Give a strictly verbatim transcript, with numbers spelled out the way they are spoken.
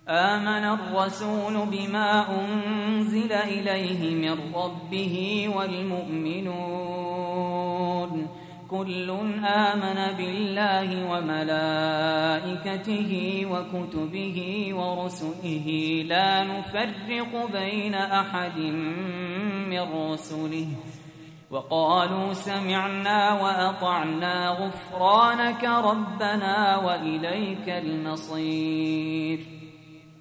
آمن الرسول بما أنزل إليه من ربه والمؤمنون كل آمن بالله وملائكته وكتبه ورسله لا نفرق بين أحد من رسله وقالوا سمعنا وأطعنا غفرانك ربنا وإليك المصير